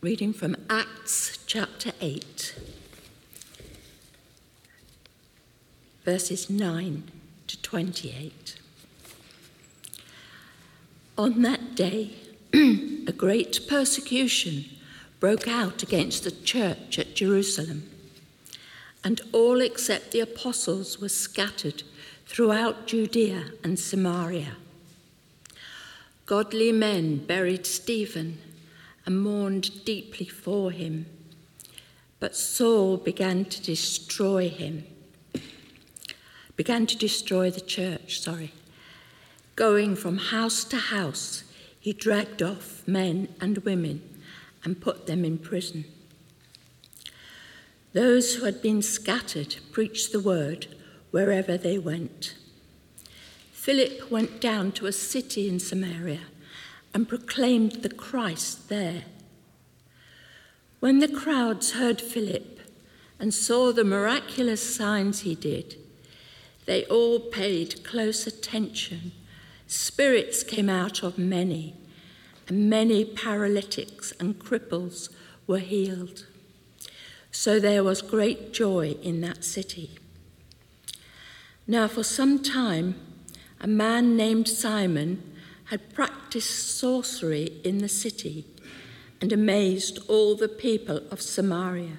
Reading from Acts chapter 8, verses 9 to 28. On that day, a great persecution broke out against the church at Jerusalem, and all except the apostles were scattered throughout Judea and Samaria. Godly men buried Stephen and mourned deeply for him, but Saul began to destroy the church. Going from house to house, he dragged off men and women and put them in prison. Those who had been scattered preached the word wherever they went. Philip went down to a city in Samaria and proclaimed the Christ there. When the crowds heard Philip and saw the miraculous signs he did, they all paid close attention. Spirits came out of many, and many paralytics and cripples were healed. So there was great joy in that city. Now for some time, a man named Simon had practiced sorcery in the city and amazed all the people of Samaria.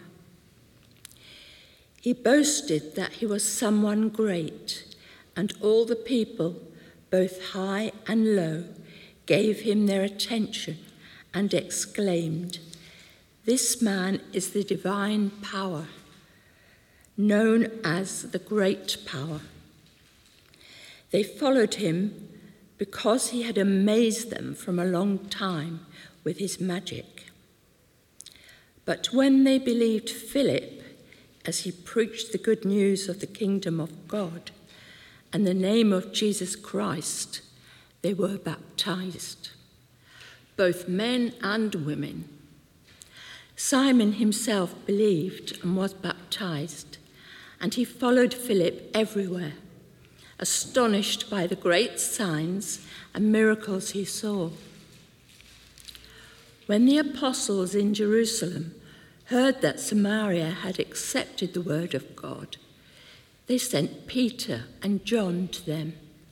He boasted that he was someone great, and all the people, both high and low, gave him their attention and exclaimed, "This man is the divine power, known as the Great Power." They followed him because he had amazed them from a long time with his magic. But when they believed Philip as he preached the good news of the kingdom of God and the name of Jesus Christ, they were baptized, both men and women. Simon himself believed and was baptized, and he followed Philip everywhere, astonished by the great signs and miracles he saw. When the apostles in Jerusalem heard that Samaria had accepted the word of God, they sent Peter and John to them.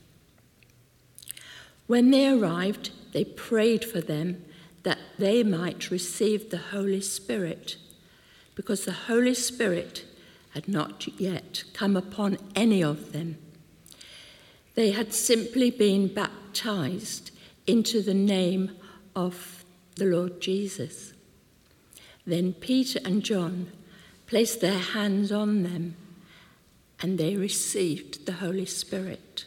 When they arrived, they prayed for them that they might receive the Holy Spirit, because the Holy Spirit had not yet come upon any of them. They had simply been baptized into the name of the Lord Jesus. Then Peter and John placed their hands on them, and they received the Holy Spirit.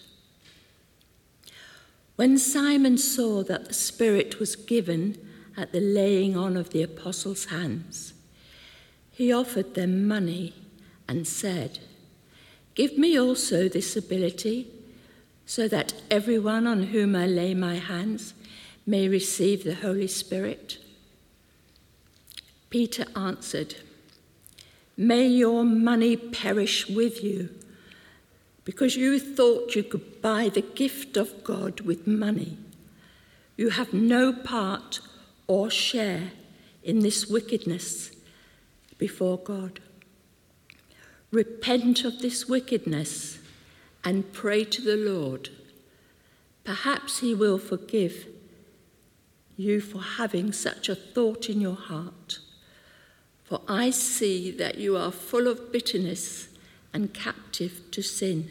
When Simon saw that the Spirit was given at the laying on of the apostles' hands, he offered them money and said, "Give me also this ability, so that everyone on whom I lay my hands may receive the Holy Spirit." Peter answered, "May your money perish with you, because you thought you could buy the gift of God with money. You have no part or share in this wickedness before God. Repent of this wickedness and pray to the Lord. Perhaps he will forgive you for having such a thought in your heart. For I see that you are full of bitterness and captive to sin."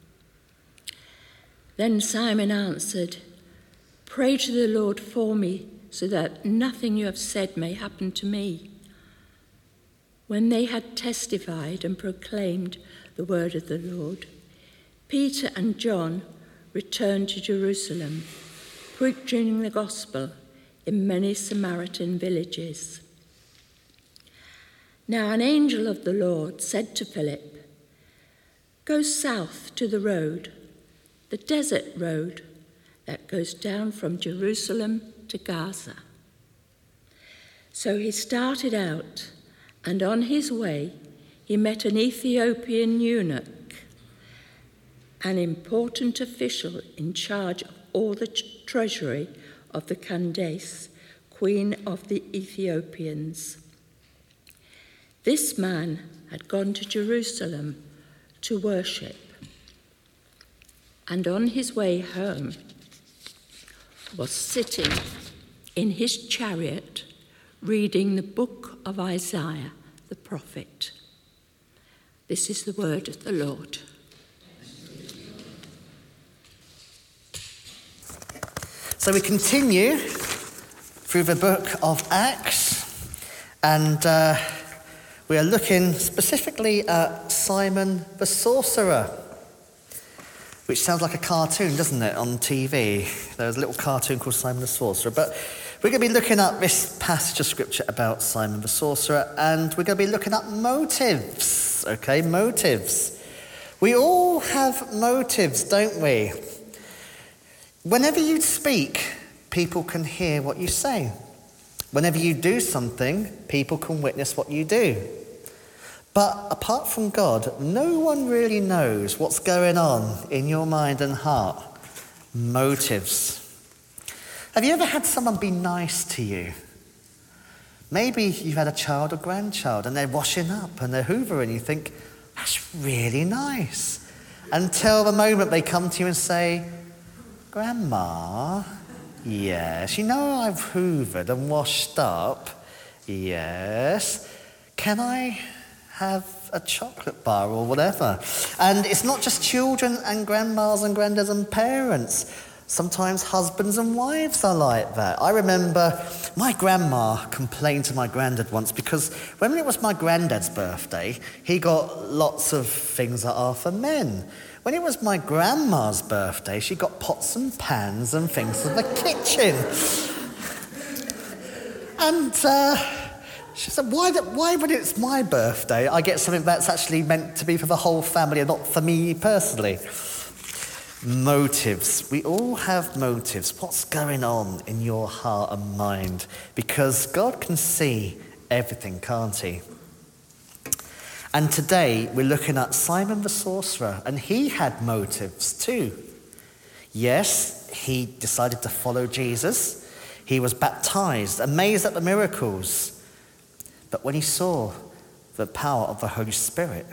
Then Simon answered, "Pray to the Lord for me, so that nothing you have said may happen to me." When they had testified and proclaimed the word of the Lord, Peter and John returned to Jerusalem, preaching the gospel in many Samaritan villages. Now an angel of the Lord said to Philip, "Go south to the road, the desert road that goes down from Jerusalem to Gaza." So he started out, and on his way he met an Ethiopian eunuch, an important official in charge of all the treasury of the Candace, queen of the Ethiopians. This man had gone to Jerusalem to worship, and on his way home was sitting in his chariot reading the book of Isaiah the prophet. This is the word of the Lord. So we continue through the book of Acts, and we are looking specifically at Simon the Sorcerer, which sounds like a cartoon, doesn't it, on TV? There's a little cartoon called Simon the Sorcerer. But we're going to be looking at this passage of scripture about Simon the Sorcerer, and we're going to be looking at motives, okay? Motives. We all have motives, don't we? Whenever you speak, people can hear what you say. Whenever you do something, people can witness what you do. But apart from God, no one really knows what's going on in your mind and heart. Motives. Have you ever had someone be nice to you? Maybe you've had a child or grandchild and they're washing up and they're hoovering. You think, that's really nice. Until the moment they come to you and say, Grandma, yes, you know I've hoovered and washed up. Yes. Can I have a chocolate bar or whatever? And it's not just children and grandmas and granddads and parents. Sometimes husbands and wives are like that. I remember my grandma complained to my granddad once because when it was my granddad's birthday, he got lots of things that are for men. When it was my grandma's birthday, she got pots and pans and things for the kitchen. And she said, why when it's my birthday, I get something that's actually meant to be for the whole family and not for me personally? Motives. We all have motives. What's going on in your heart and mind? Because God can see everything, can't he? And today we're looking at Simon the Sorcerer, and he had motives too. Yes, he decided to follow Jesus. He was baptized, amazed at the miracles. But when he saw the power of the Holy Spirit,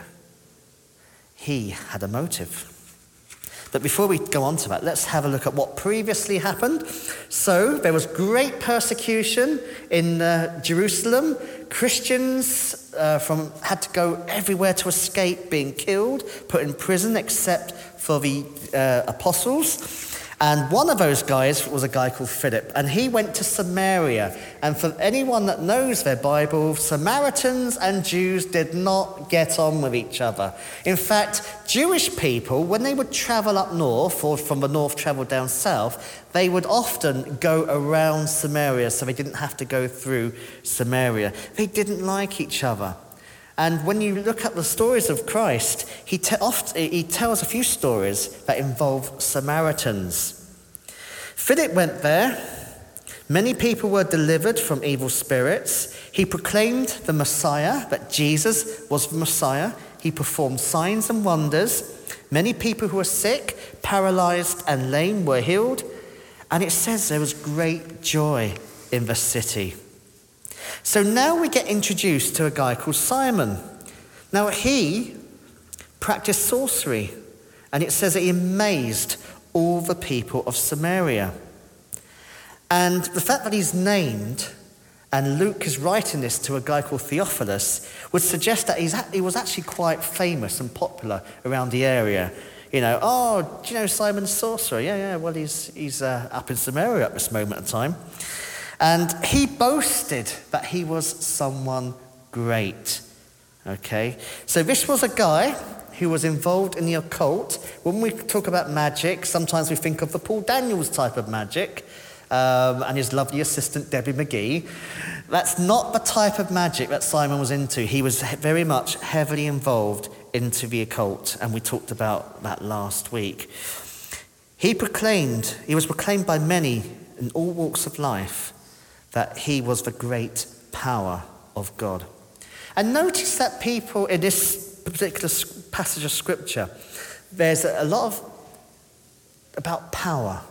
he had a motive. But before we go on to that, let's have a look at what previously happened. So there was great persecution in Jerusalem. Christians had to go everywhere to escape being killed, put in prison, except for the apostles. And one of those guys was a guy called Philip, and he went to Samaria. And for anyone that knows their Bible, Samaritans and Jews did not get on with each other. In fact, Jewish people, when they would travel up north, or from the north travel down south, they would often go around Samaria, so they didn't have to go through Samaria. They didn't like each other. And when you look at the stories of Christ, he tells a few stories that involve Samaritans. Philip went there. Many people were delivered from evil spirits. He proclaimed the Messiah, that Jesus was the Messiah. He performed signs and wonders. Many people who were sick, paralyzed, and lame were healed. And it says there was great joy in the city. So now we get introduced to a guy called Simon. Now he practiced sorcery, and it says that he amazed all the people of Samaria. And the fact that he's named, and Luke is writing this to a guy called Theophilus, would suggest that he was actually quite famous and popular around the area. You know, oh, do you know Simon the Sorcerer? Yeah, well, he's up in Samaria at this moment in time. And he boasted that he was someone great, okay? So this was a guy who was involved in the occult. When we talk about magic, sometimes we think of the Paul Daniels type of magic and his lovely assistant, Debbie McGee. That's not the type of magic that Simon was into. He was very much heavily involved into the occult, and we talked about that last week. He was proclaimed by many in all walks of life that he was the great power of God. And notice that people in this particular passage of scripture, there's a lot about power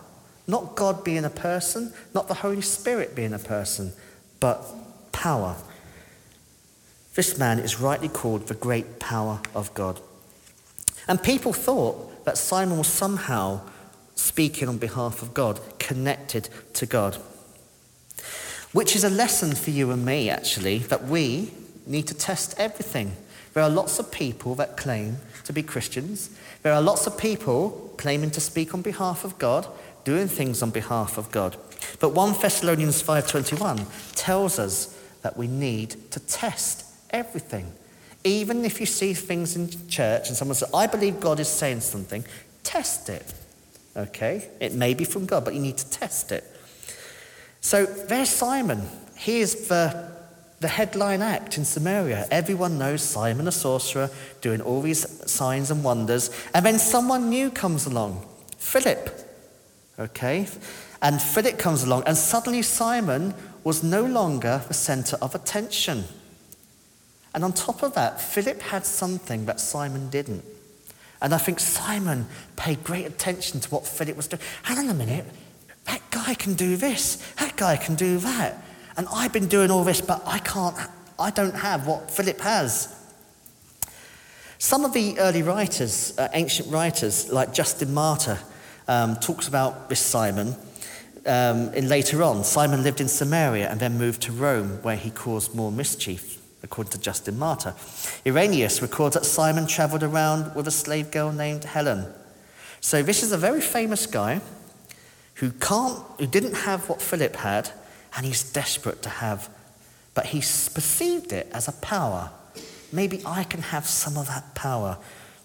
Not God being a person, not the Holy Spirit being a person, but power. This man is rightly called the great power of God. And people thought that Simon was somehow speaking on behalf of God, connected to God. Which is a lesson for you and me, actually, that we need to test everything. There are lots of people that claim to be Christians. There are lots of people claiming to speak on behalf of God, doing things on behalf of God. But 1 Thessalonians 5:21 tells us that we need to test everything. Even if you see things in church and someone says, I believe God is saying something, test it. Okay? It may be from God, but you need to test it. So there's Simon. He is the headline act in Samaria. Everyone knows Simon, a sorcerer, doing all these signs and wonders. And then someone new comes along, Philip. Okay? And Philip comes along, and suddenly Simon was no longer the center of attention. And on top of that, Philip had something that Simon didn't. And I think Simon paid great attention to what Philip was doing. Hang on a minute, that guy can do this, that guy can do that. And I've been doing all this, but I don't have what Philip has. Some of the early writers, ancient writers, like Justin Martyr, talks about this Simon in later on. Simon lived in Samaria and then moved to Rome, where he caused more mischief, according to Justin Martyr. Irenaeus records that Simon travelled around with a slave girl named Helen. So this is a very famous guy who didn't have what Philip had, and he's desperate to have, but he's perceived it as a power. Maybe I can have some of that power.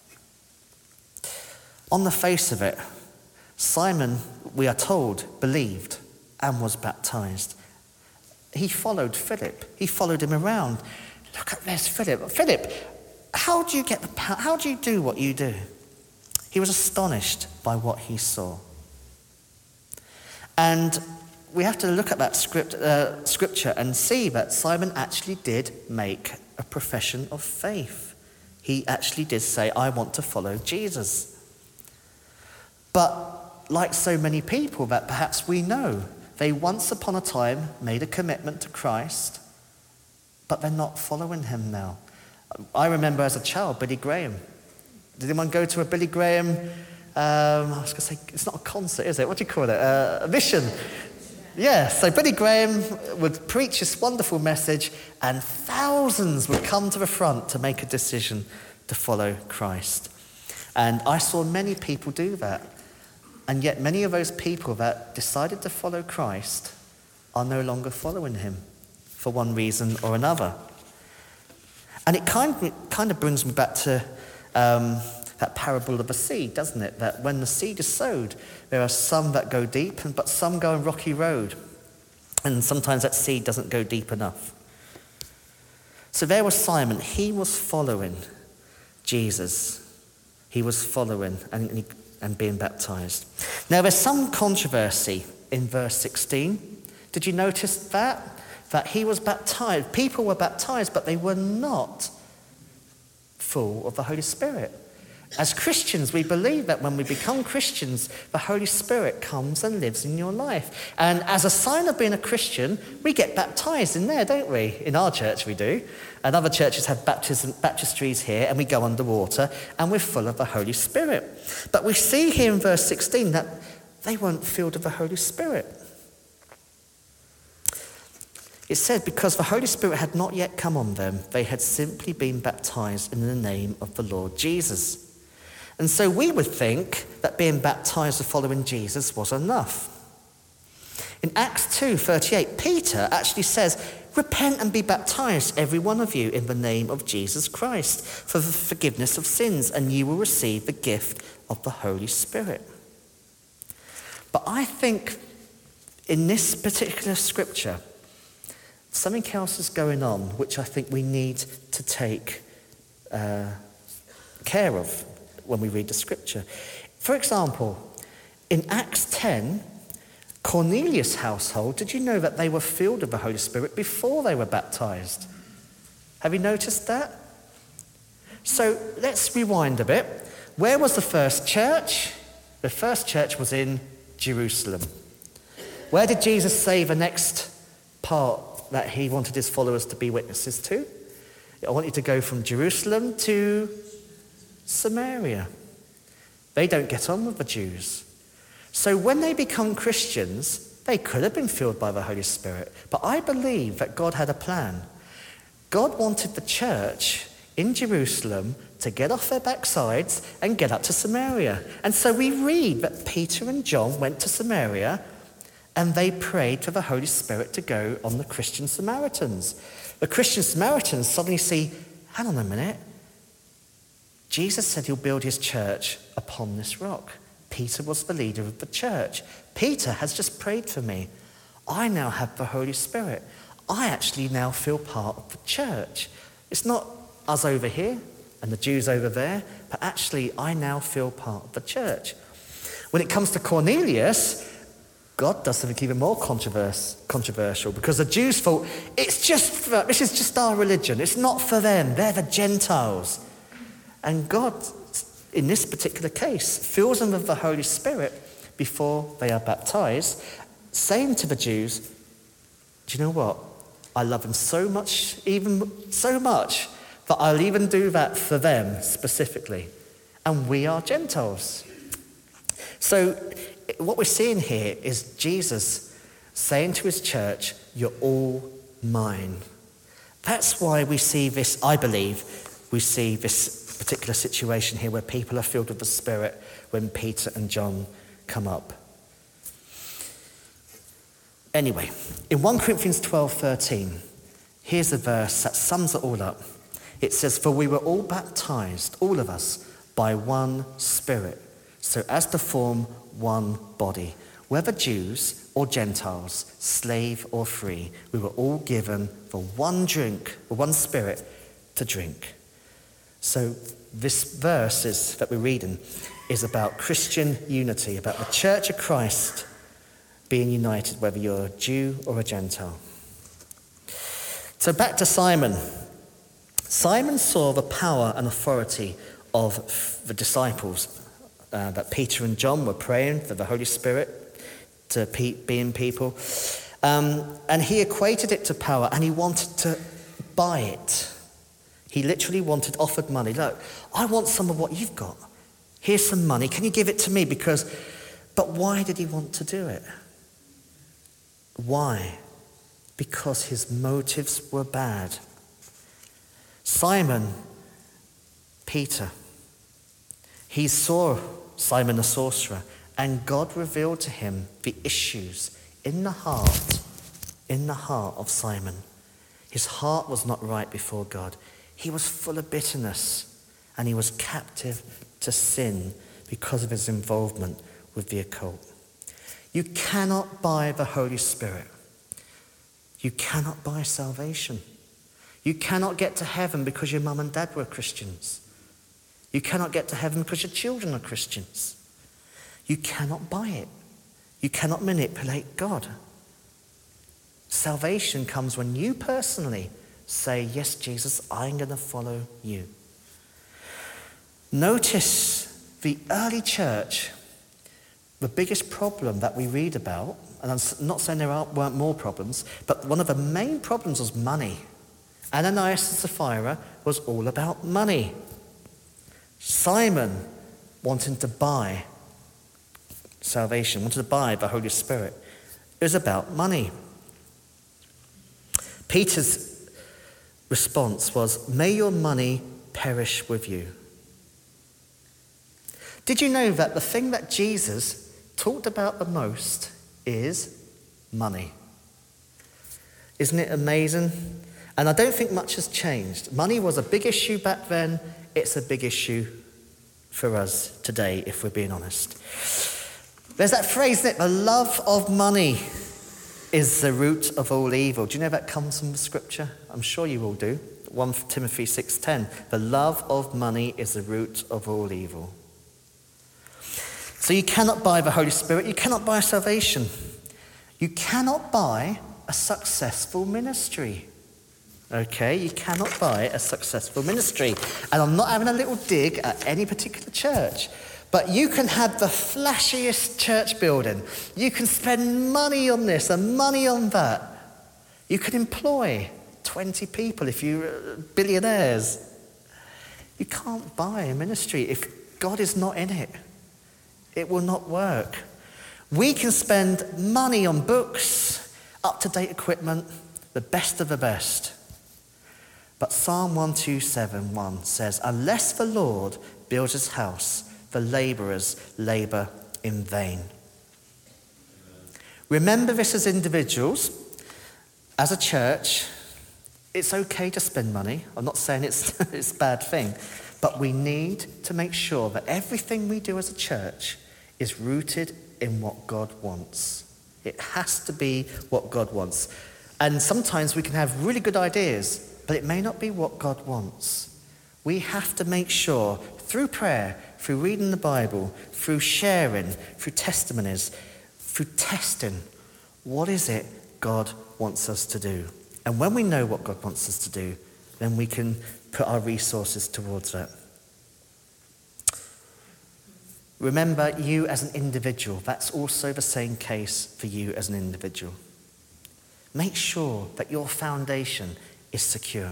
On the face of it, Simon, we are told, believed and was baptized. He followed Philip. He followed him around. Look at this, Philip. Philip, how do you get the power? How do you do what you do? He was astonished by what he saw. And we have to look at that scripture and see that Simon actually did make a profession of faith. He actually did say, I want to follow Jesus. But like so many people that perhaps we know, they once upon a time made a commitment to Christ, but they're not following him now. I remember as a child, Billy Graham. Did anyone go to a Billy Graham, I was going to say, it's not a concert, is it? What do you call it? A mission. Yeah, so Billy Graham would preach this wonderful message, and thousands would come to the front to make a decision to follow Christ. And I saw many people do that. And yet many of those people that decided to follow Christ are no longer following him for one reason or another. And it kind of brings me back to that parable of the seed, doesn't it? That when the seed is sowed, there are some that go deep, but some go a rocky road. And sometimes that seed doesn't go deep enough. So there was Simon. He was following Jesus. He was following and being baptized. Now there's some controversy in verse 16. Did you notice that? That he was baptized. People were baptized, but they were not full of the Holy Spirit. As Christians, we believe that when we become Christians, the Holy Spirit comes and lives in your life. And as a sign of being a Christian, we get baptized in there, don't we? In our church we do. And other churches have baptistries here, and we go underwater, and we're full of the Holy Spirit. But we see here in verse 16 that they weren't filled with the Holy Spirit. It said, because the Holy Spirit had not yet come on them, they had simply been baptized in the name of the Lord Jesus. And so we would think that being baptized or following Jesus was enough. In Acts 2:38, Peter actually says, repent and be baptized, every one of you, in the name of Jesus Christ, for the forgiveness of sins, and you will receive the gift of the Holy Spirit. But I think in this particular scripture, something else is going on, which I think we need to take care of when we read the scripture. For example, in Acts 10, Cornelius' household, did you know that they were filled with the Holy Spirit before they were baptized? Have you noticed that? So let's rewind a bit. Where was the first church? The first church was in Jerusalem. Where did Jesus say the next part that he wanted his followers to be witnesses to? I want you to go from Jerusalem to Samaria. They don't get on with the Jews. So when they become Christians, they could have been filled by the Holy Spirit. But I believe that God had a plan. God wanted the church in Jerusalem to get off their backsides and get up to Samaria. And so we read that Peter and John went to Samaria and they prayed for the Holy Spirit to go on the Christian Samaritans. The Christian Samaritans suddenly see, hang on a minute, Jesus said he'll build his church upon this rock. Peter was the leader of the church. Peter has just prayed for me. I now have the Holy Spirit. I actually now feel part of the church. It's not us over here and the Jews over there, but actually I now feel part of the church. When it comes to Cornelius, God does something even more controversial, because the Jews thought, this is just our religion. It's not for them. They're the Gentiles. And God, in this particular case, fills them with the Holy Spirit before they are baptized, saying to the Jews, do you know what? I love them so much, even so much, that I'll even do that for them specifically. And we are Gentiles. So what we're seeing here is Jesus saying to his church, you're all mine. That's why we see this, I believe, we see this particular situation here where people are filled with the Spirit when Peter and John come up. Anyway, in 1 Corinthians 12:13, here's a verse that sums it all up. It says, for we were all baptized, all of us, by one Spirit, so as to form one body. Whether Jews or Gentiles, slave or free, we were all given the one drink, or one Spirit to drink. So this verse that we're reading is about Christian unity, about the Church of Christ being united, whether you're a Jew or a Gentile. So back to Simon. Simon saw the power and authority of the disciples, that Peter and John were praying for the Holy Spirit to be in people. And he equated it to power, and he wanted to buy it. He literally offered money. Look, I want some of what you've got. Here's some money. Can you give it to me? But why did he want to do it? Why? Because his motives were bad. Simon, Peter, he saw Simon the sorcerer, and God revealed to him the issues in the heart of Simon. His heart was not right before God. He was full of bitterness, and he was captive to sin because of his involvement with the occult. You cannot buy the Holy Spirit. You cannot buy salvation. You cannot get to heaven because your mum and dad were Christians. You cannot get to heaven because your children are Christians. You cannot buy it. You cannot manipulate God. Salvation comes when you personally say, yes, Jesus, I'm going to follow you. Notice the early church, the biggest problem that we read about, and I'm not saying there weren't more problems, but one of the main problems was money. Ananias and Sapphira was all about money. Simon wanting to buy salvation, wanted to buy the Holy Spirit. It was about money. Peter's response was, may your money perish with you. Did you know that the thing that Jesus talked about the most is money? Isn't it amazing? And I don't think much has changed. Money was a big issue back then. It's a big issue for us today, if we're being honest. There's that phrase, isn't it? The love of money is the root of all evil. Do you know that comes from the scripture? I'm sure you all do. 1 Timothy 6:10. The love of money is the root of all evil. So you cannot buy the Holy Spirit. You cannot buy salvation. You cannot buy a successful ministry. Okay, you cannot buy a successful ministry. And I'm not having a little dig at any particular church. But you can have the flashiest church building. You can spend money on this and money on that. You can employ 20 people if you're billionaires. You can't buy a ministry if God is not in it. It will not work. We can spend money on books, up-to-date equipment, the best of the best. But Psalm 127:1 says, unless the Lord builds his house, the labourers labour in vain. Remember this as individuals. As a church, it's okay to spend money. I'm not saying it's a bad thing. But we need to make sure that everything we do as a church is rooted in what God wants. It has to be what God wants. And sometimes we can have really good ideas, but it may not be what God wants. We have to make sure, through prayer, through reading the Bible, through sharing, through testimonies, through testing, what is it God wants us to do? And when we know what God wants us to do, then we can put our resources towards that. Remember, you as an individual, that's also the same case for you as an individual. Make sure that your foundation is secure.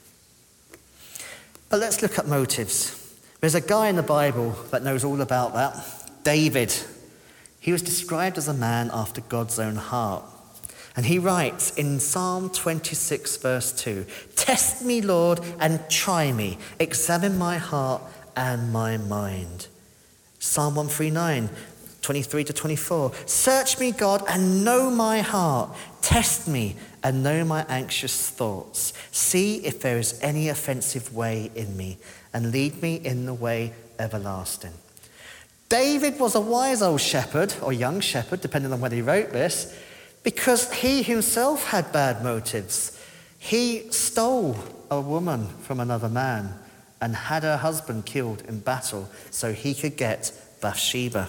But let's look at motives. There's a guy in the Bible that knows all about that. David. He was described as a man after God's own heart. And he writes in Psalm 26, verse 2, test me, Lord, and try me. Examine my heart and my mind. Psalm 139, 23 to 24. Search me, God, and know my heart. Test me and know my anxious thoughts. See if there is any offensive way in me, and lead me in the way everlasting. David was a wise old shepherd, or young shepherd, depending on when he wrote this, because he himself had bad motives. He stole a woman from another man and had her husband killed in battle so he could get Bathsheba.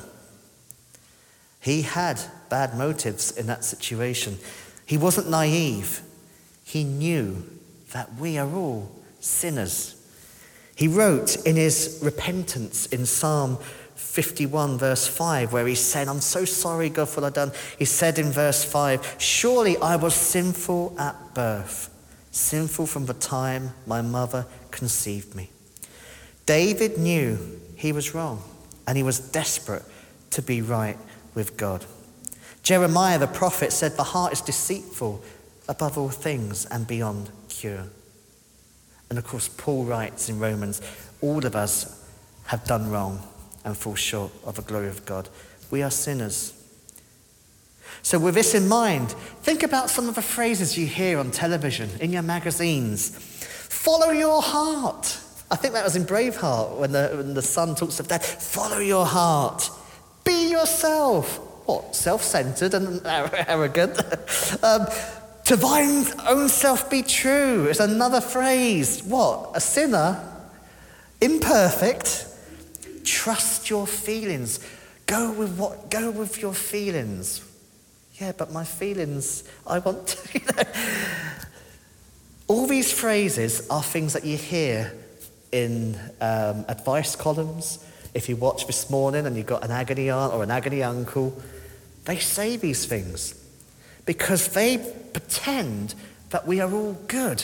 He had bad motives in that situation. He wasn't naive. He knew that we are all sinners. He wrote in his repentance in Psalm 51 verse 5, where he said, I'm so sorry, God, for what I've done. He said in verse 5, surely I was sinful at birth, sinful from the time my mother conceived me. David knew he was wrong, and he was desperate to be right with God. Jeremiah the prophet said, the heart is deceitful above all things and beyond cure. And of course, Paul writes in Romans, all of us have done wrong and fall short of the glory of God. We are sinners. So with this in mind, think about some of the phrases you hear on television, in your magazines. Follow your heart. I think that was in Braveheart when the son talks of that. Follow your heart. Be yourself. What? Self-centered and arrogant. To thine own self be true is another phrase. What? A sinner, imperfect. Trust your feelings. Go with your feelings. Yeah, but my feelings, I want to, All these phrases are things that you hear in advice columns. If you watch This Morning and you've got an agony aunt or an agony uncle, they say these things because they pretend that we are all good.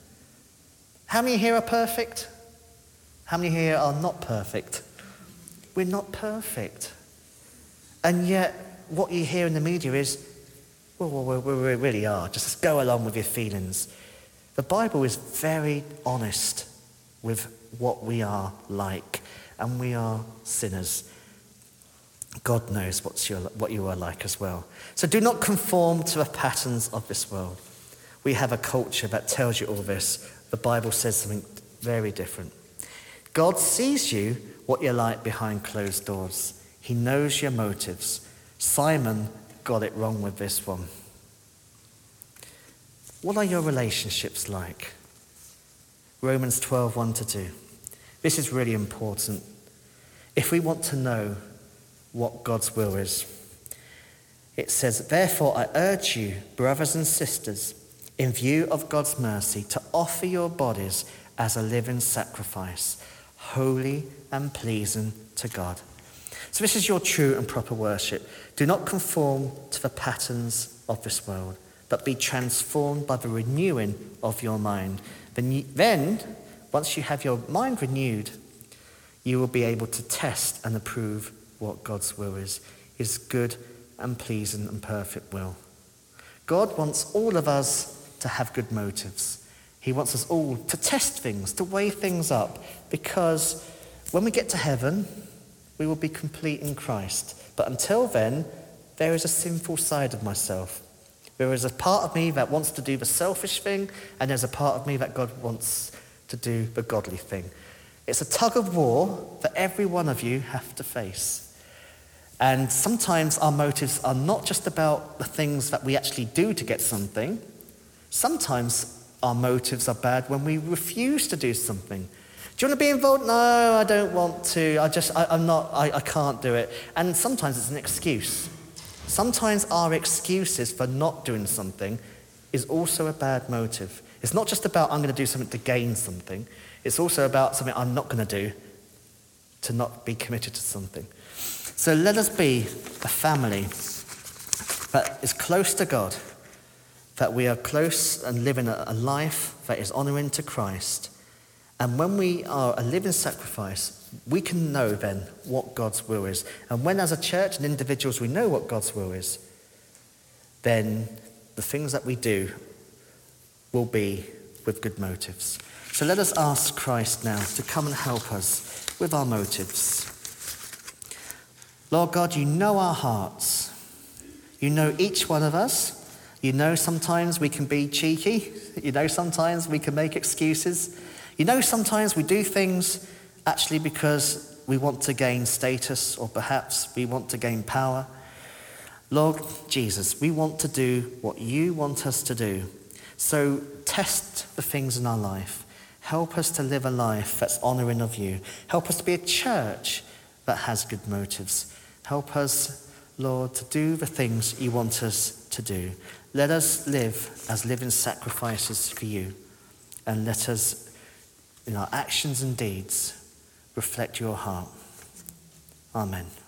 How many here are perfect? How many here are not perfect? We're not perfect. And yet, what you hear in the media is, well, we really are. Just go along with your feelings. The Bible is very honest with what we are like, and we are sinners. God knows what you are like as well. So do not conform to the patterns of this world. We have a culture that tells you all this. The Bible says something very different. God sees you, what you're like behind closed doors. He knows your motives. Simon got it wrong with this one. What are your relationships like? Romans 12, 1-2. This is really important. If we want to know what God's will is, it says, therefore I urge you, brothers and sisters, in view of God's mercy, to offer your bodies as a living sacrifice, holy and pleasing to God. So this is your true and proper worship. Do not conform to the patterns of this world, but be transformed by the renewing of your mind. Then, once you have your mind renewed, you will be able to test and approve what God's will is, his good and pleasing and perfect will. God wants all of us to have good motives. He wants us all to test things, to weigh things up, because when we get to heaven, we will be complete in Christ. But until then, there is a sinful side of myself. There is a part of me that wants to do the selfish thing, and there's a part of me that God wants to do the godly thing. It's a tug of war that every one of you have to face. And sometimes our motives are not just about the things that we actually do to get something. Sometimes our motives are bad when we refuse to do something. Do you want to be involved? No, I don't want to. I can't do it. And sometimes it's an excuse. Sometimes our excuses for not doing something is also a bad motive. It's not just about I'm going to do something to gain something. It's also about something I'm not going to do to not be committed to something. So let us be a family that is close to God, that we are close and living a life that is honouring to Christ. And when we are a living sacrifice, we can know then what God's will is. And when as a church and individuals we know what God's will is, then the things that we do will be with good motives. So let us ask Christ now to come and help us with our motives. Lord God, you know our hearts. You know each one of us. You know sometimes we can be cheeky. You know sometimes we can make excuses. You know sometimes we do things actually because we want to gain status, or perhaps we want to gain power. Lord Jesus, we want to do what you want us to do. So test the things in our life. Help us to live a life that's honouring of you. Help us to be a church that has good motives. Help us, Lord, to do the things you want us to do. Let us live as living sacrifices for you. And let us, in our actions and deeds, reflect your heart. Amen.